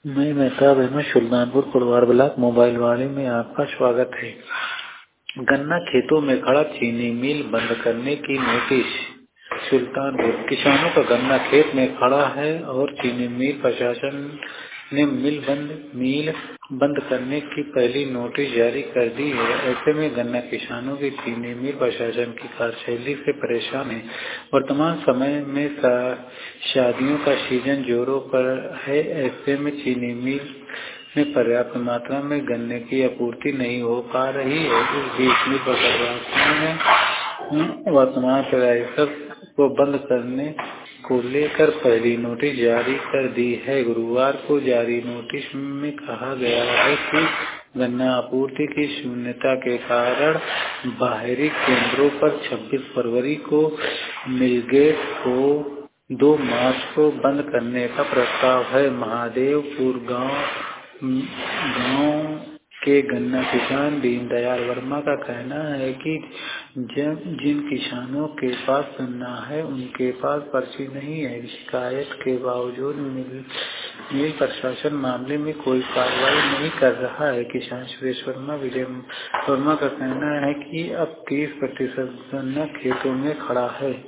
मैं Mehtab Ahmad Sultanpur Kudwar block mobile वाले में आपका स्वागत है। गन्ना खेतों में खड़ा चीनी मिल बंद करने की नोटिस। सुल्तानपुर किसानों का गन्ना खेत में खड़ा है और चीनी मिल प्रशासन ने मिल बंद करने की पहली नोटिस जारी कर दी है। ऐसे में गन्ना किसानों की चीनी मिल प्रशासन की कार्यशैली से परेशान है। वर्तमान समय में शादियों का सीजन जोरों पर है। ऐसे में चीनी मिल में पर्याप्त मात्रा में गन्ने की आपूर्ति नहीं हो पा रही है। इस बीच में प्रशासन ने वर्तमान प्रयास को बंद करने को लेकर पहली नोटिस जारी कर दी है। गुरुवार को जारी नोटिस में कहा गया है कि गन्ना आपूर्ति की शून्यता के कारण बाहरी केंद्रों पर 26 फरवरी को मिलगेट को 2 मार्च को बंद करने का प्रस्ताव है। महादेवपुर गांव के गन्ना किसान दीनदयाल वर्मा का कहना है कि जिन किसानों के पास गन्ना है उनके पास पर्ची नहीं है। शिकायत के बावजूद मिल प्रशासन मामले में कोई कार्रवाई नहीं कर रहा है। किसान सुरेश विजय वर्मा का कहना है कि अब 30% गन्ना खेतों में खड़ा है।